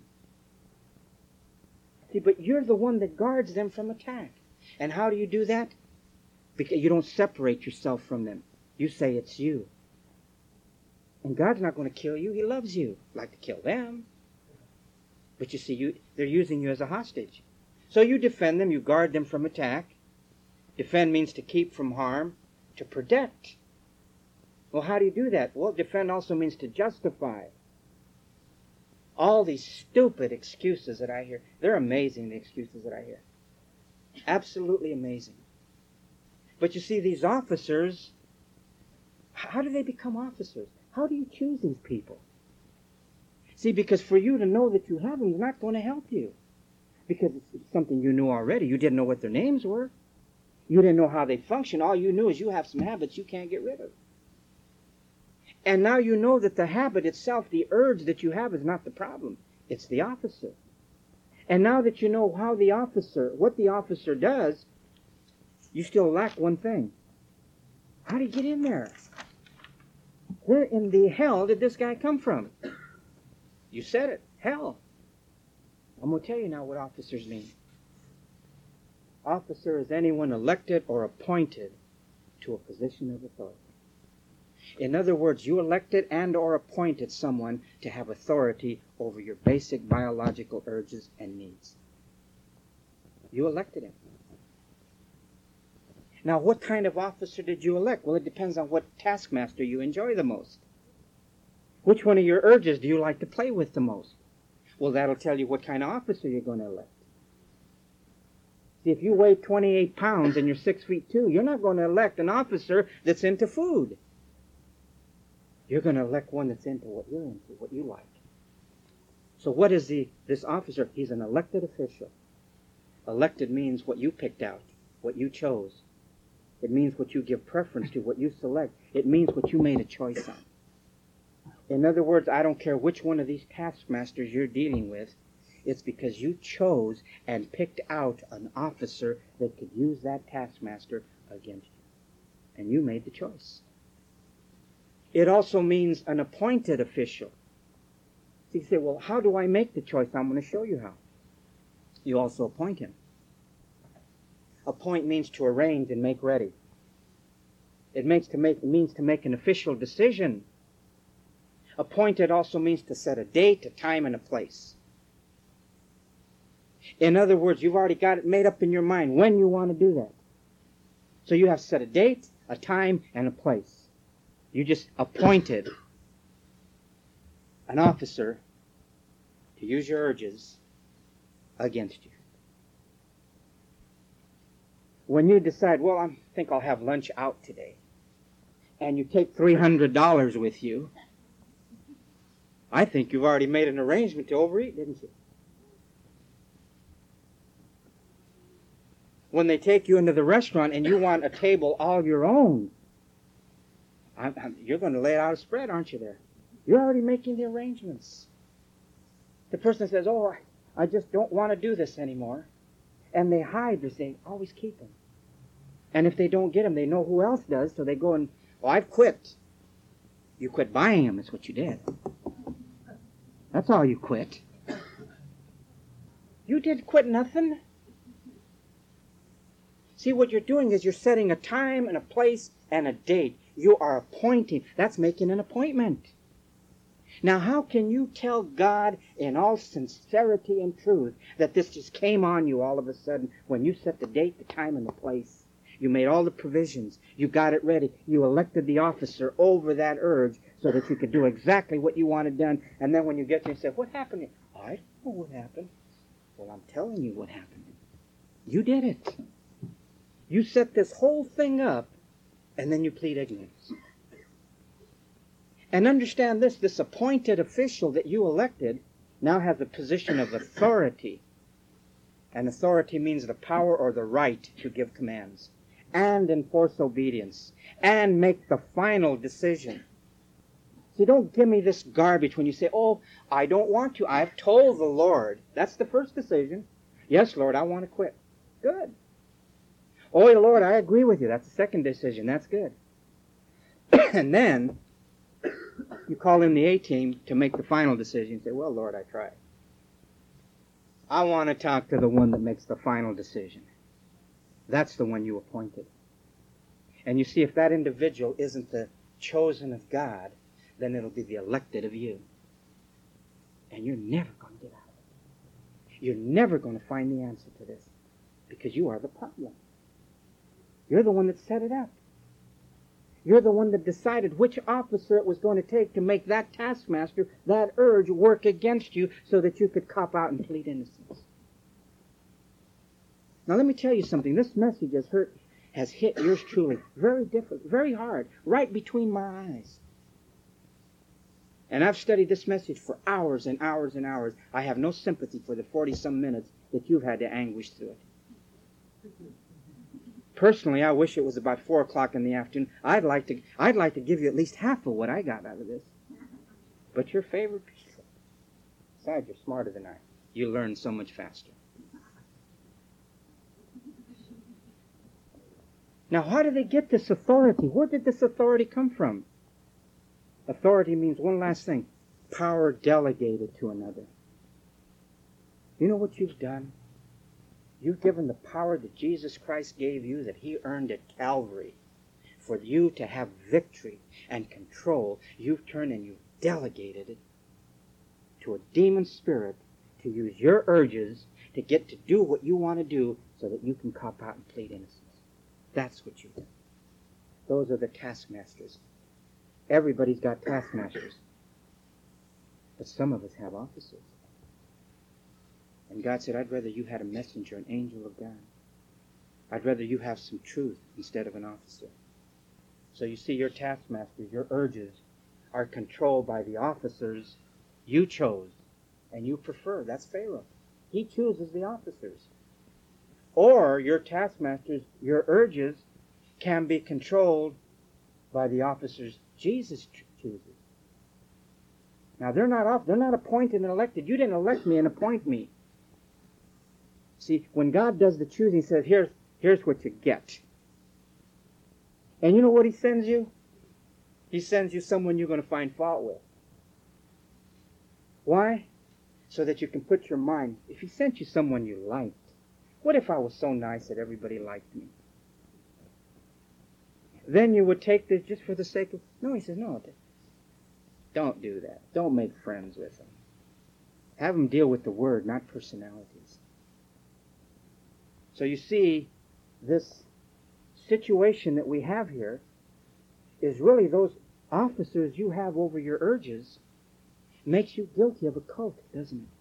See, but you're the one that guards them from attack. And how do you do that? Because you don't separate yourself from them. You say it's you. And God's not going to kill you. He loves you. He'd like to kill them. But you see, you, they're using you as a hostage. So you defend them. You guard them from attack. Defend means to keep from harm, to protect. Well, how do you do that? Well, defend also means to justify. All these stupid excuses that I hear, they're amazing, the excuses that I hear. Absolutely amazing. But you see, these officers, how do they become officers? How do you choose these people? See, because for you to know that you have them is not going to help you. Because it's something you knew already. You didn't know what their names were. You didn't know how they function. All you knew is you have some habits you can't get rid of. And now you know that the habit itself, the urge that you have, is not the problem. It's the officer. And now that you know how the officer, what the officer does, you still lack one thing. How do you get in there? Where in the hell did this guy come from? You said it. Hell. I'm going to tell you now what officers mean. Officer is anyone elected or appointed to a position of authority. In other words, you elected and or appointed someone to have authority over your basic biological urges and needs. You elected him. Now, what kind of officer did you elect? Well, it depends on what taskmaster you enjoy the most. Which one of your urges do you like to play with the most? Well, that'll tell you what kind of officer you're going to elect. See, if you weigh twenty-eight pounds and you're six feet two, you're not going to elect an officer that's into food.
You're going to elect one that's into what you're into, what you like. So what is the this officer? He's an elected official. Elected means what you picked out, what you chose. It means what you give preference to, what you select. It means what you made a choice on. In other words, I don't care which one of these taskmasters you're dealing with. It's because you chose and picked out an officer that could use that taskmaster against you. And you made the choice. It also means an appointed official. So you say, well, how do I make the choice? I'm going to show you how. You also appoint him. Appoint means to arrange and make ready. It makes to make, means to make an official decision. Appointed also means to set a date, a time, and a place. In other words, you've already got it made up in your mind when you want to do that. So you have set a date, a time, and a place. You just appointed an officer to use your urges against you. When you decide, well, I think I'll have lunch out today, and you take three hundred dollars with you, I think you've already made an arrangement to overeat, didn't you? When they take you into the restaurant and you want a table all your own, I'm, I'm, you're going to lay out a spread, aren't you there? You're already making the arrangements. The person says, oh, I, I just don't want to do this anymore. And they hide. They say, always keep them. And if they don't get them, they know who else does, so they go and, oh, I've quit. You quit buying them, is what you did. That's all you quit. You did quit nothing. See, what you're doing is you're setting a time and a place and a date. You are appointing. That's making an appointment. Now, how can you tell God in all sincerity and truth that this just came on you all of a sudden when you set the date, the time, and the place? You made all the provisions. You got it ready. You elected the officer over that urge so that you could do exactly what you wanted done. And then when you get there, you say, what happened? I don't know what happened. Well, I'm telling you what happened. You did it. You set this whole thing up, and then you plead ignorance. And understand this, this appointed official that you elected now has a position of authority. And authority means the power or the right to give commands and enforce obedience and make the final decision. See, don't give me this garbage when you say, oh, I don't want to. I've told the Lord. That's the first decision. Yes, Lord, I want to quit. Good. Oh, Lord, I agree with you. That's the second decision. That's good. And then you call in the A-team to make the final decision. You say, well, Lord, I tried. I want to talk to the one that makes the final decision. That's the one you appointed. And you see, if that individual isn't the chosen of God, then it'll be the elected of you. And you're never going to get out of it. You're never going to find the answer to this because you are the problem. You're the one that set it up. You're the one that decided which officer it was going to take to make that taskmaster, that urge, work against you so that you could cop out and plead innocence. Now let me tell you something. This message has hurt, has hit yours truly very different, very hard, right between my eyes. And I've studied this message for hours and hours and hours. I have no sympathy for the forty-some minutes that you've had to anguish through it. Personally, I wish it was about four o'clock in the afternoon. I'd like to, I'd like to give you at least half of what I got out of this. But your favorite people. Besides, you're smarter than I. You learn so much faster. Now, how do they get this authority? Where did this authority come from? Authority means one last thing. Power delegated to another. You know what you've done? You've given the power that Jesus Christ gave you, that he earned at Calvary, for you to have victory and control. You've turned and you've delegated it to a demon spirit to use your urges to get to do what you want to do so that you can cop out and plead innocence. That's what you've done. Those are the taskmasters. Everybody's got taskmasters. But some of us have officers. And God said, I'd rather you had a messenger, an angel of God. I'd rather you have some truth instead of an officer. So you see, your taskmasters, your urges, are controlled by the officers you chose and you prefer. That's Pharaoh. He chooses the officers. Or your taskmasters, your urges, can be controlled by the officers Jesus chooses. Now they're not off, they're not appointed and elected. You didn't elect me and appoint me. See, when God does the choosing, he says, here's, here's what you get. And you know what he sends you? He sends you someone you're going to find fault with. Why? So that you can put your mind, if he sent you someone you liked, what if I was so nice that everybody liked me? Then you would take this just for the sake of, no, he says, no, don't do that. Don't make friends with them. Have them deal with the word, not personalities. So you see, this situation that we have here is really those officers you have over your urges makes you guilty of a cult, doesn't it?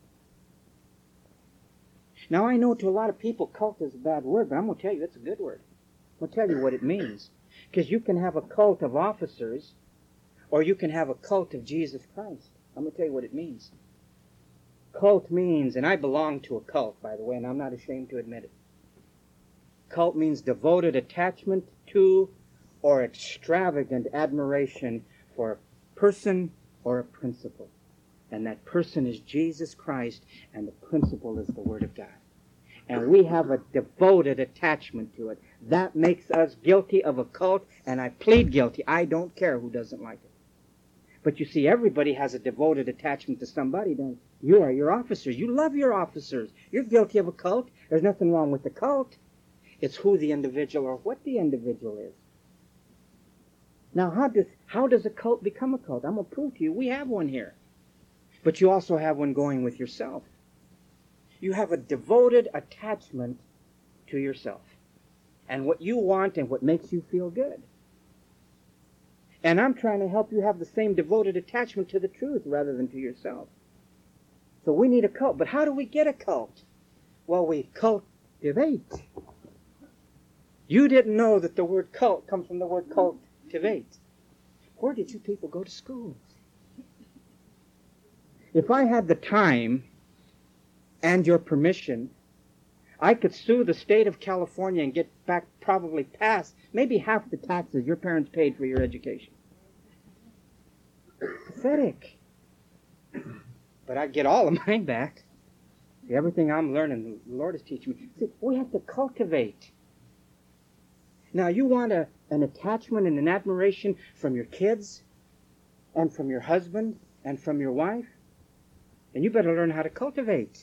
Now I know to a lot of people cult is a bad word, but I'm going to tell you it's a good word. I'm going to tell you what it means. Because you can have a cult of officers, or you can have a cult of Jesus Christ. I'm going to tell you what it means. Cult means, and I belong to a cult, by the way, and I'm not ashamed to admit it. Cult means devoted attachment to or extravagant admiration for a person or a principle. And that person is Jesus Christ, and the principle is the Word of God. And we have a devoted attachment to it. That makes us guilty of a cult, and I plead guilty. I don't care who doesn't like it. But you see, everybody has a devoted attachment to somebody, don't you? You are your officers. You love your officers. You're guilty of a cult. There's nothing wrong with the cult. It's who the individual or what the individual is. Now, how does, how does a cult become a cult? I'm going to prove to you. We have one here. But you also have one going with yourself. You have a devoted attachment to yourself and what you want and what makes you feel good. And I'm trying to help you have the same devoted attachment to the truth rather than to yourself. So we need a cult. But how do we get a cult? Well, we cultivate. You didn't know that the word cult comes from the word cultivate. Where did you people go to school? If I had the time and your permission, I could sue the state of California and get back probably past maybe half the taxes your parents paid for your education. Pathetic. But I'd get all of mine back. Everything I'm learning, the Lord is teaching me. See, we have to cultivate. Now, you want a, an attachment and an admiration from your kids and from your husband and from your wife? And you better learn how to cultivate.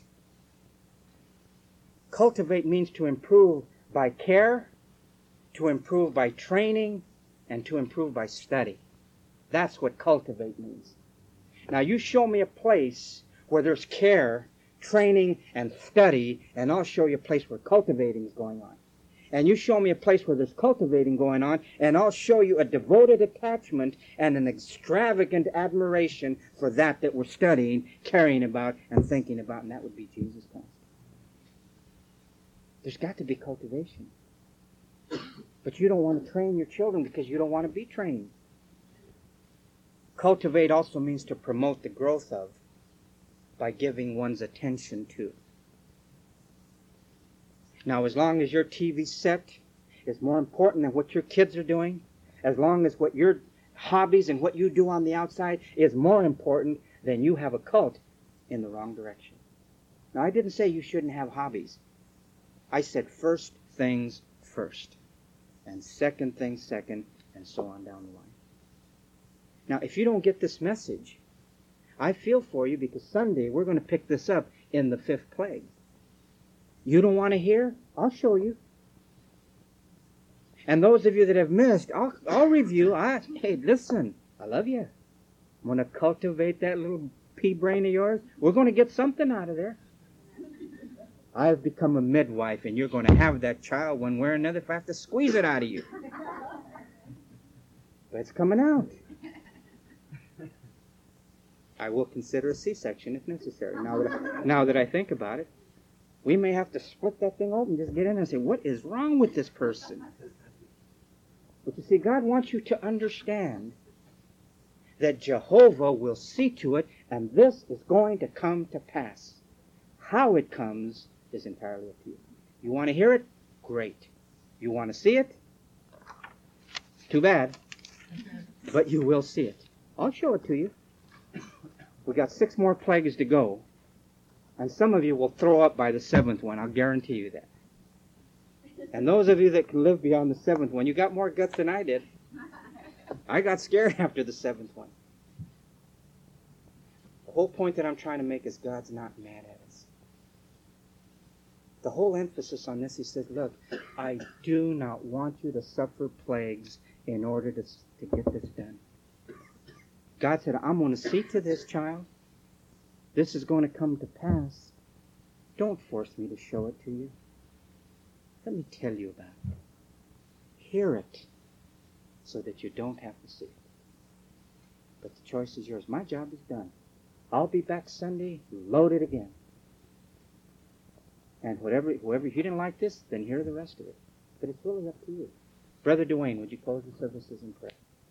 Cultivate means to improve by care, to improve by training, and to improve by study. That's what cultivate means. Now you show me a place where there's care, training, and study, and I'll show you a place where cultivating is going on. And you show me a place where there's cultivating going on, and I'll show you a devoted attachment and an extravagant admiration for that that we're studying, caring about, and thinking about, and that would be Jesus Christ. There's got to be cultivation. But you don't want to train your children because you don't want to be trained. Cultivate also means to promote the growth of by giving one's attention to. Now, as long as your T V set is more important than what your kids are doing, as long as what your hobbies and what you do on the outside is more important, then you have a cult in the wrong direction. Now, I didn't say you shouldn't have hobbies. I said first things first, and second things second, and so on down the line. Now, if you don't get this message, I feel for you because Sunday we're going to pick this up in the fifth plague. You don't want to hear? I'll show you. And those of you that have missed, I'll, I'll review. I, hey, listen, I love you. I'm going to cultivate that little pea brain of yours. We're going to get something out of there. I've become a midwife, and you're going to have that child one way or another if I have to squeeze it out of you. But it's coming out. I will consider a C-section if necessary, now that I, now that I think about it. We may have to split that thing open, just get in and say, what is wrong with this person? But you see, God wants you to understand that Jehovah will see to it, and this is going to come to pass. How it comes is entirely up to you. You want to hear it? Great. You want to see it? Too bad. But you will see it. I'll show it to you. We got six more plagues to go, and some of you will throw up by the seventh one. I'll guarantee you that. And those of you that can live beyond the seventh one, you got more guts than I did. I got scared after the seventh one. The whole point that I'm trying to make is God's not mad at us. The whole emphasis on this, he says, look, I do not want you to suffer plagues in order to, to get this done. God said, I'm going to see to this, child. This is going to come to pass. Don't force me to show it to you. Let me tell you about it. Hear it so that you don't have to see it. But the choice is yours. My job is done. I'll be back Sunday loaded again. And whatever, whoever, if you didn't like this, then hear the rest of it. But it's really up to you. Brother Dwayne, would you close the services in prayer?